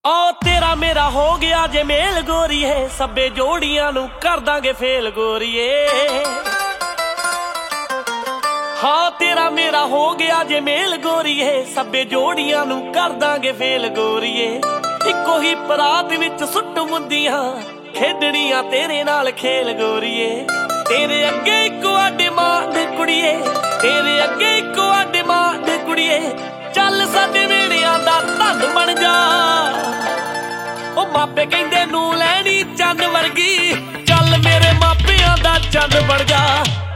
ओ तेरा मेरा हो गया जे मेल गोरीए, सब्बे जोड़ियां नू कर दांगे फेल गोरीए। हाँ तेरा मेरा हो गया जे मेल गोरीए, सब्बे जोड़ियां नू कर दांगे फेल गोरीए। इक्को ही परात विच सुट मुंदियां खेडणियां तेरे नाल खेल गोरीए। तेरे अगे इक्को डिमांड कुड़िए, तेरे अगे इक्को डिमांड कुड़िए। चल साडे वेड़ियां दा धन बन जा, ओ मापे कहंदे नू लैनी चंद वर्गी। चल मेरे मापियां दा चंद बन जा।